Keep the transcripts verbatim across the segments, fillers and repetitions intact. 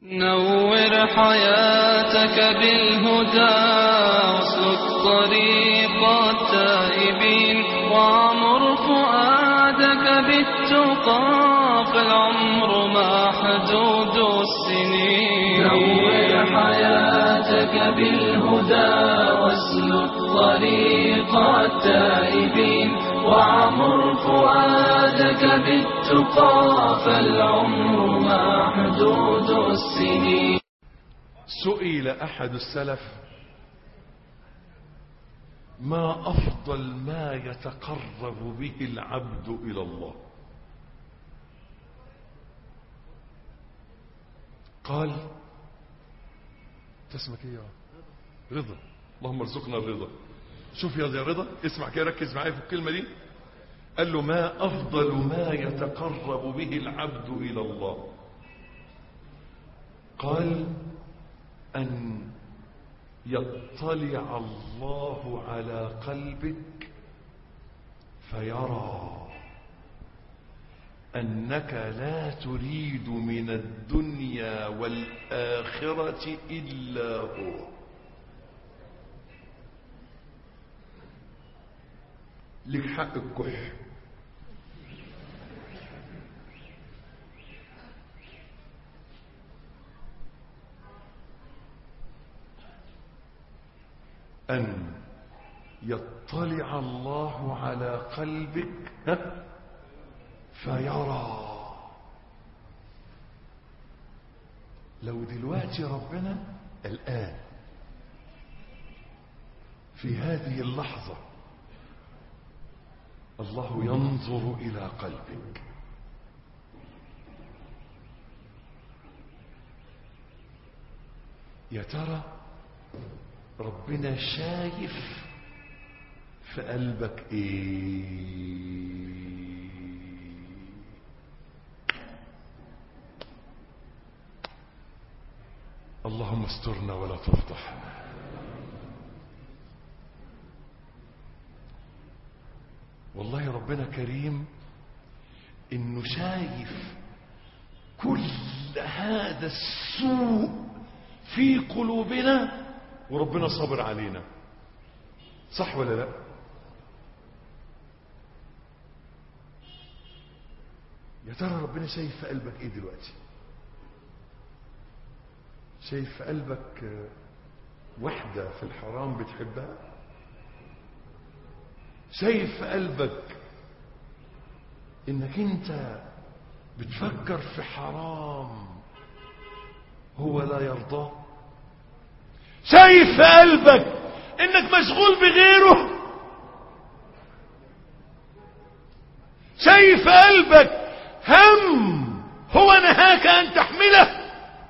نور حياتك بالهدى واسلك طريق التائبين وعمر فؤادك بالتقى فالعمر محدود السنين. نور حياتك بالهدى واسلك طريق التائبين وعمر فؤادك بالتقى فالعمر محدود السنين. سئل أحد السلف: ما أفضل ما يتقرب به العبد إلى الله؟ قال: تسمك ايه يا رضا؟ اللهم ارزقنا الرضا. شوف يا رضا، اسمع كده، ركز معايا في الكلمة دي. قال له: ما أفضل ما يتقرب به العبد إلى الله؟ قال: أن يطلع الله على قلبك فيرى أنك لا تريد من الدنيا والآخرة إلا هو. لك حق الكح. أن يطلع الله على قلبك فيرى. لو دلوقتي ربنا الآن في هذه اللحظة الله ينظر إلى قلبك، يا ترى ربنا شايف في قلبك ايه؟ اللهم استرنا ولا تفضحنا. والله ربنا كريم انه شايف كل هذا السوء في قلوبنا وربنا صبر علينا. صح ولا لا؟ يا ترى ربنا شايف في قلبك ايه دلوقتي؟ شايف في قلبك وحدة في الحرام بتحبها؟ شايف في قلبك انك انت بتفكر في حرام هو لا يرضاه؟ شايف في قلبك انك مشغول بغيره؟ شايف في قلبك هم هو نهاك ان تحمله؟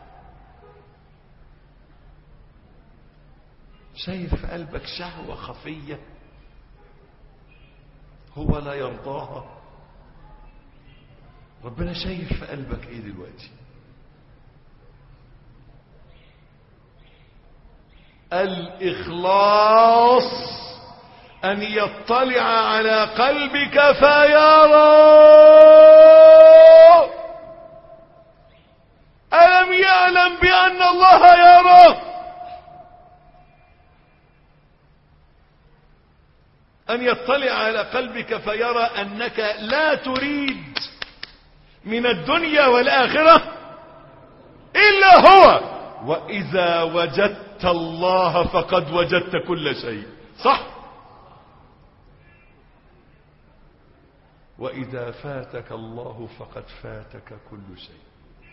شايف في قلبك شهوة خفية هو لا يرضاها؟ ربنا شايف في قلبك ايه دلوقتي؟ الإخلاص أن يطلع على قلبك فيرى. ألم يعلم بأن الله يرى؟ أن يطلع على قلبك فيرى أنك لا تريد من الدنيا والآخرة إلا هو. وإذا وجدت الله فقد وجدت كل شيء. صح؟ وإذا فاتك الله فقد فاتك كل شيء.